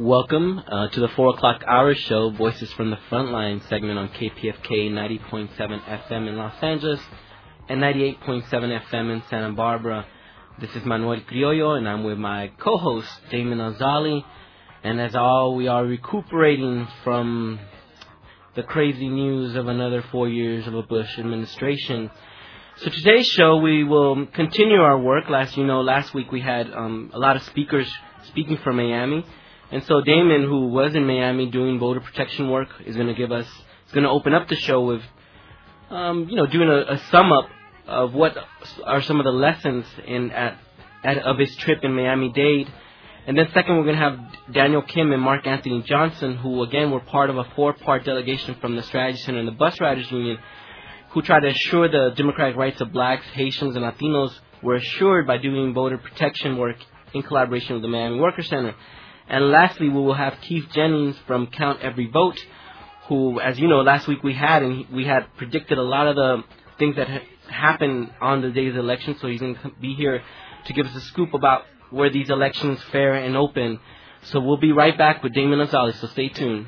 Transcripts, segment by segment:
Welcome to the 4 o'clock hour show, Voices from the Frontline segment on KPFK 90.7 FM in Los Angeles and 98.7 FM in Santa Barbara. This is Manuel Criollo, and I'm with my co-host, Damon Azali. And as all, we are recuperating from the crazy news of another 4 years of a Bush administration. So today's show, we will continue our work. Last week we had a lot of speakers speaking from Miami. And so Damon, who was in Miami doing voter protection work, is going to open up the show with, doing a sum up of what are some of the lessons of his trip in Miami-Dade. And then second, we're going to have Daniel Kim and Mark Anthony Johnson, who again were part of a 4-part delegation from the Strategy Center and the Bus Riders Union, who tried to assure the democratic rights of blacks, Haitians, and Latinos were assured by doing voter protection work in collaboration with the Miami Worker Center. And lastly, we will have Keith Jennings from Count Every Vote, who, as you know, last week we had predicted a lot of the things that happened on the day of the election. So he's going to be here to give us a scoop about where these elections fair and open. So we'll be right back with Damon Azali, so stay tuned.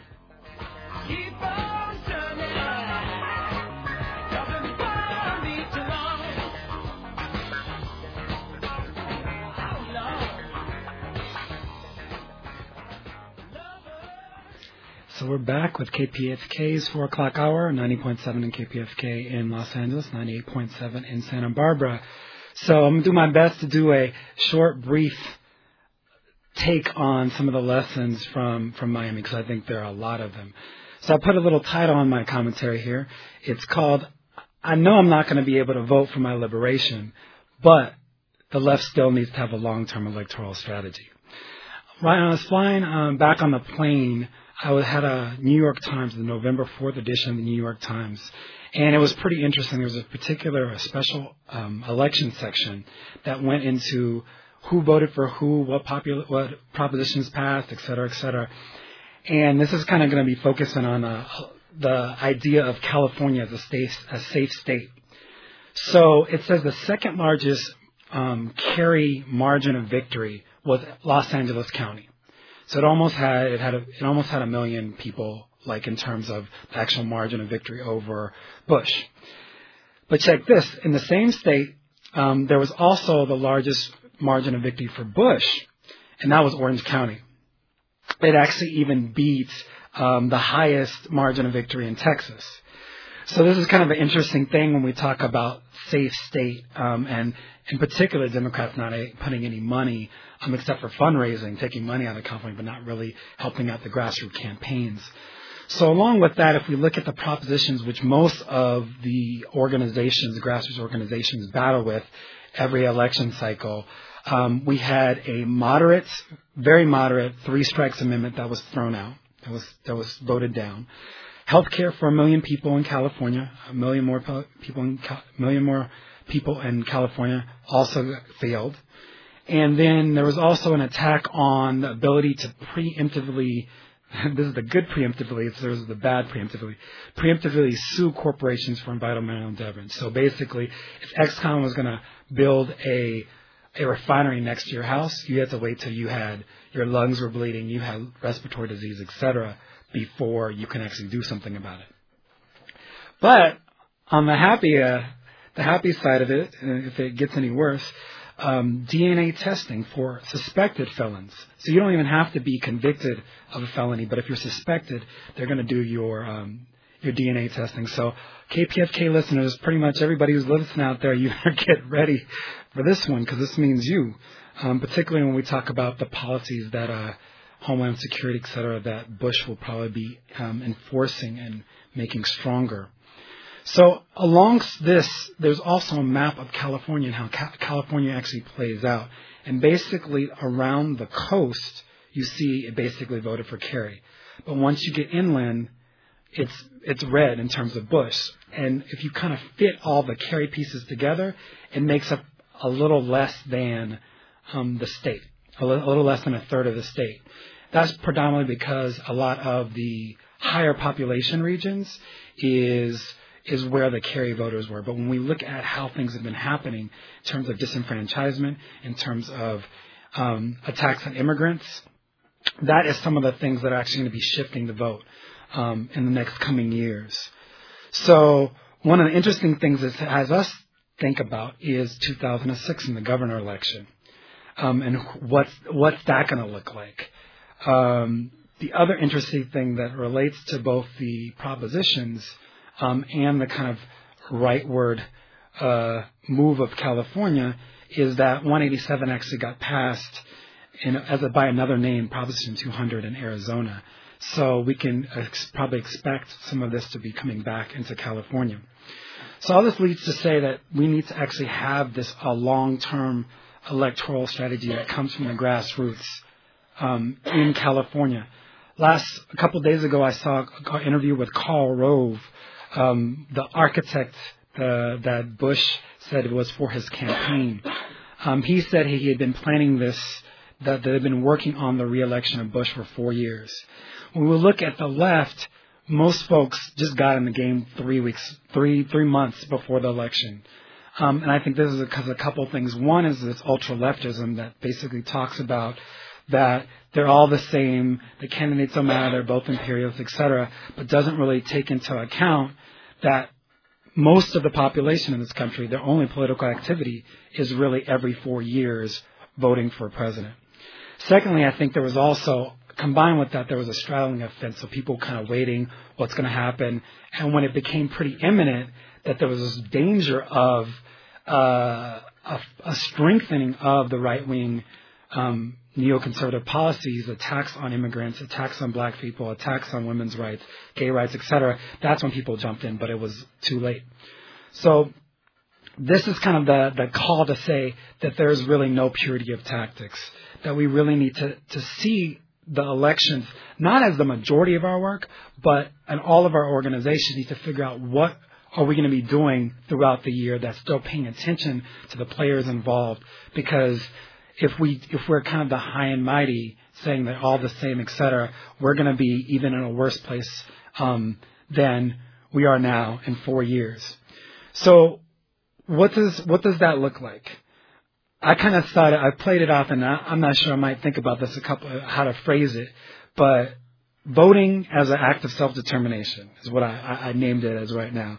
So we're back with KPFK's 4 o'clock hour, 90.7 in KPFK in Los Angeles, 98.7 in Santa Barbara. So I'm going to do my best to do a short, brief take on some of the lessons from Miami, because I think there are a lot of them. So I put a little title on my commentary here. It's called, I know I'm not going to be able to vote for my liberation, but the left still needs to have a long-term electoral strategy. Right, I was flying back on the plane. I had a New York Times, the November 4th edition of the New York Times, and it was pretty interesting. There was a special election section that went into who voted for who, what propositions passed, et cetera, et cetera. And this is kind of going to be focusing on the idea of California as a safe state. So it says the second largest carry margin of victory was Los Angeles County. So it almost had a million people, like in terms of the actual margin of victory over Bush. But check this: in the same state, there was also the largest margin of victory for Bush, and that was Orange County. It actually even beats the highest margin of victory in Texas. So this is kind of an interesting thing when we talk about safe state, and in particular, Democrats not putting any money, except for fundraising, taking money out of California, but not really helping out the grassroots campaigns. So along with that, if we look at the propositions which most of the grassroots organizations battle with every election cycle, we had a very moderate 3 strikes amendment that was thrown out, that was voted down. Healthcare for 1 million people in California, 1 million more people in California also failed. And then there was also an attack on the ability to preemptively, this is the good preemptively, so there's the bad preemptively sue corporations for environmental endeavors. So basically, if Exxon was going to build a refinery next to your house, you had to wait till your lungs were bleeding, you had respiratory disease, etc., before you can actually do something about it. But on the happy side of it, if it gets any worse, DNA testing for suspected felons. So you don't even have to be convicted of a felony, but if you're suspected, they're going to do your DNA testing. So KPFK listeners, pretty much everybody who's listening out there, you better get ready for this one, because this means you, particularly when we talk about the policies that Homeland Security, et cetera, that Bush will probably be enforcing and making stronger. So along this, there's also a map of California and how California actually plays out. And basically around the coast, you see it basically voted for Kerry. But once you get inland, it's red in terms of Bush. And if you kind of fit all the Kerry pieces together, it makes up a little less than the state, a little less than a third of the state. That's predominantly because a lot of the higher population regions is where the Kerry voters were. But when we look at how things have been happening in terms of disenfranchisement, in terms of attacks on immigrants, that is some of the things that are actually going to be shifting the vote in the next coming years. So one of the interesting things that has us think about is 2006 in the governor election, and what's that going to look like. The other interesting thing that relates to both the propositions and the kind of rightward move of California is that 187 actually got passed by another name, Proposition 200 in Arizona. So we can probably expect some of this to be coming back into California. So all this leads to say that we need to actually have a long-term electoral strategy that comes from the grassroots in California. A couple of days ago, I saw an interview with Karl Rove, the architect that Bush said was for his campaign. He said he had been planning this, that they had been working on the re-election of Bush for 4 years. When we look at the left, most folks just got in the game 3 months before the election. And I think this is because of a couple of things. One is this ultra-leftism that basically talks about that they're all the same, the candidates don't matter, they're both imperialists, etc., but doesn't really take into account that most of the population in this country, their only political activity is really every 4 years voting for a president. Secondly, I think there was also, combined with that, there was a straddling offense, so people kind of waiting what's going to happen. And when it became pretty imminent that there was this danger of a strengthening of the right-wing neoconservative policies, attacks on immigrants, attacks on black people, attacks on women's rights, gay rights, etc., that's when people jumped in, but it was too late. So this is kind of the call to say that there's really no purity of tactics, that we really need to see the elections not as the majority of our work, but in all of our organizations need to figure out what are we going to be doing throughout the year that's still paying attention to the players involved. Because if we're kind of the high and mighty saying they're all the same, etc., we're going to be even in a worse place than we are now in 4 years. So what does that look like? I kind of thought I played it off, and I'm not sure I might think about this how to phrase it, but voting as an act of self-determination is what I named it as right now.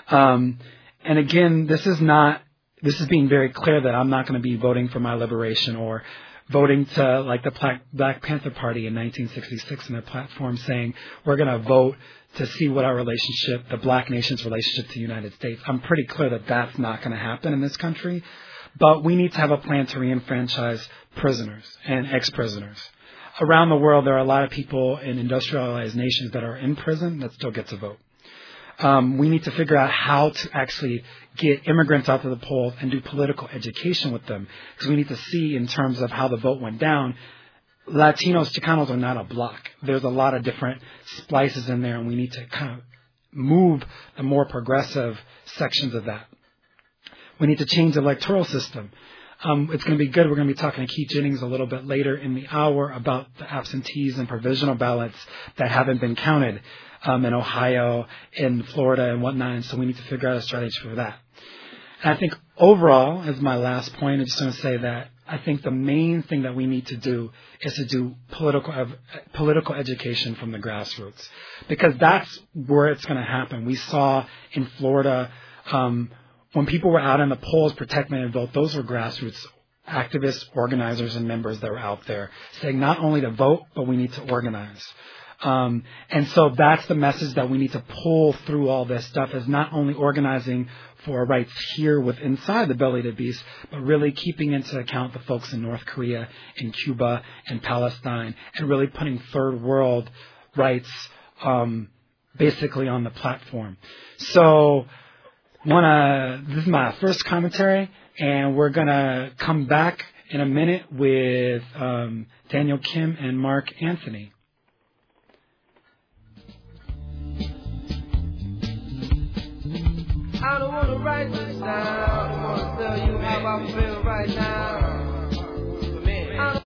And again, this is being very clear that I'm not going to be voting for my liberation or voting to like the Black Panther Party in 1966 in their platform saying we're going to vote to see what the black nation's relationship to the United States. I'm pretty clear that that's not going to happen in this country, but we need to have a plan to re-enfranchise prisoners and ex-prisoners. Around the world, there are a lot of people in industrialized nations that are in prison that still get to vote. We need to figure out how to actually get immigrants out to the polls and do political education with them, because we need to see in terms of how the vote went down, Latinos, Chicanos are not a block. There's a lot of different splices in there, and we need to kind of move the more progressive sections of that. We need to change the electoral system. It's going to be good. We're going to be talking to Keith Jennings a little bit later in the hour about the absentees and provisional ballots that haven't been counted in Ohio, in Florida, and whatnot. And so we need to figure out a strategy for that. And I think overall, as my last point, I'm just going to say that I think the main thing that we need to do is to do political education from the grassroots, because that's where it's going to happen. We saw in Florida, when people were out in the polls protecting their vote, those were grassroots activists, organizers, and members that were out there saying not only to vote, but we need to organize. And so that's the message that we need to pull through all this stuff, is not only organizing for rights here inside the belly of the beast, but really keeping into account the folks in North Korea, in Cuba, and Palestine, and really putting third world rights basically on the platform. So this is my first commentary, and we're going to come back in a minute with Daniel Kim and Mark Anthony. I don't want to write this down. I want to tell you how I feel right now.